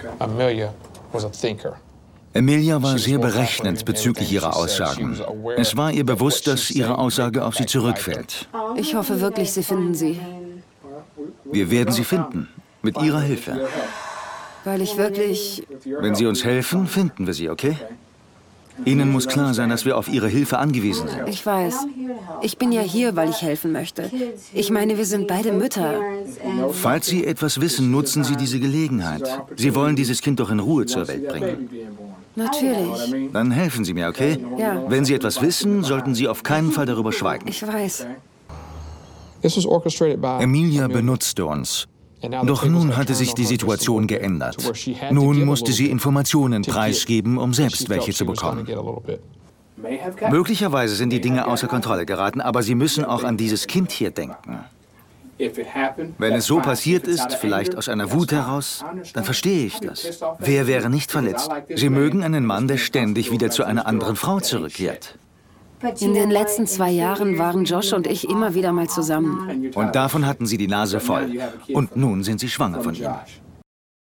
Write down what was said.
Emilia war sehr berechnend bezüglich ihrer Aussagen. Es war ihr bewusst, dass ihre Aussage auf sie zurückfällt. Ich hoffe wirklich, Sie finden sie. Wir werden sie finden, mit Ihrer Hilfe. Weil ich wirklich... Wenn Sie uns helfen, finden wir sie, okay? Ihnen muss klar sein, dass wir auf Ihre Hilfe angewiesen sind. Ich weiß. Ich bin ja hier, weil ich helfen möchte. Ich meine, wir sind beide Mütter. Falls Sie etwas wissen, nutzen Sie diese Gelegenheit. Sie wollen dieses Kind doch in Ruhe zur Welt bringen. Natürlich. Dann helfen Sie mir, okay? Ja. Wenn Sie etwas wissen, sollten Sie auf keinen Fall darüber schweigen. Ich weiß. Emilia benutzte uns. Doch nun hatte sich die Situation geändert. Nun musste sie Informationen preisgeben, um selbst welche zu bekommen. Möglicherweise sind die Dinge außer Kontrolle geraten, aber Sie müssen auch an dieses Kind hier denken. Wenn es so passiert ist, vielleicht aus einer Wut heraus, dann verstehe ich das. Wer wäre nicht verletzt? Sie mögen einen Mann, der ständig wieder zu einer anderen Frau zurückkehrt. In den letzten 2 Jahren waren Josh und ich immer wieder mal zusammen. Und davon hatten Sie die Nase voll. Und nun sind Sie schwanger von ihm.